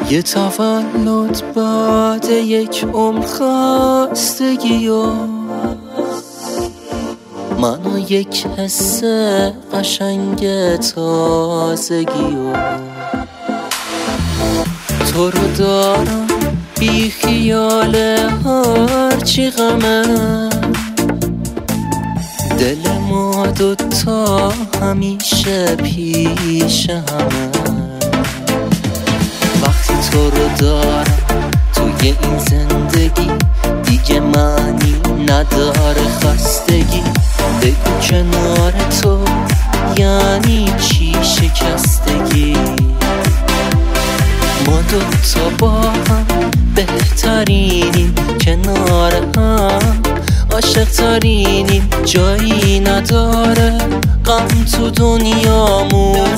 یه تولد بعد یک عمر خستگی و منو یک حس قشنگ تازگی و تو رو دارم بی خیال هرچی غمه، دل ما دوتا همیشه پیش همه. وقتی تو رو دارم توی این زندگی دیگه معنی نداره خستگی. بگو کنار تو یعنی چی شکستگی؟ ما دوتا با هم بهترینیم، کنار هم عاشق ترینیم، جایی نداره غم تو دنیامون.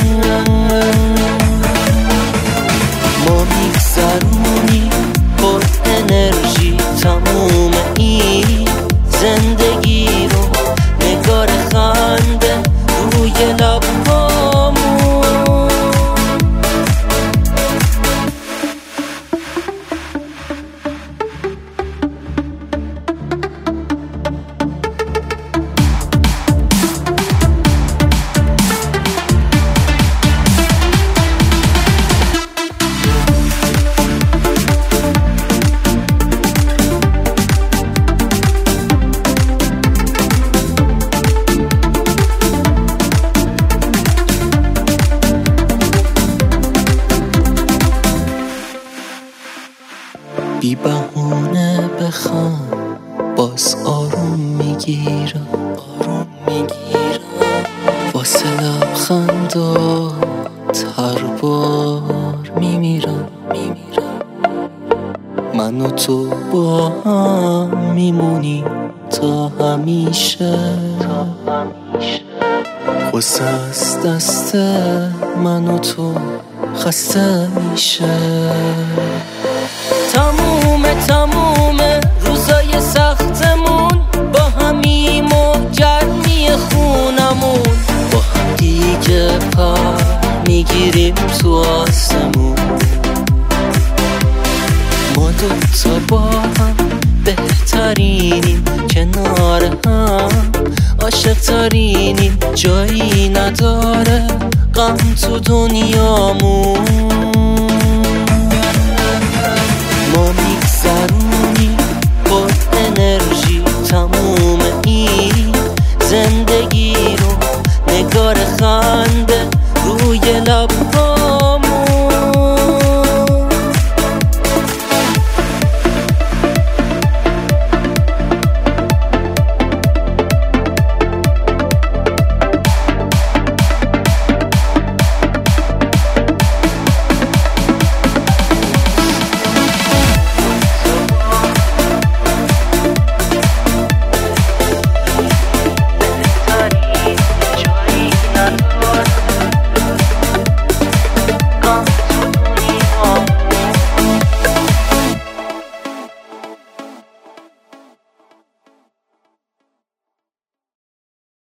ما میگذرونیم پر انرژی تموم این زندگی رو، نگار خنده روی لبهامون. بی بهونه بخوام باز آروم میگیرم، واسه لبخندات هر بار میمیرم. من و تو با هم میمونی تا همیشه، غصه از دست من و تو خسته میشه. تموم روزای سختمون با همیم و گرمی خونمون، با هم دیگه پر میگیریم تو آسمون. ما دوتا با هم بهترینیم، کنار هم عاشق ترینیم، جایی نداره غم تو دنیامون. ما میگذرونیم پر انرژی تموم این زندگی رو، نگار خنده روی لبها.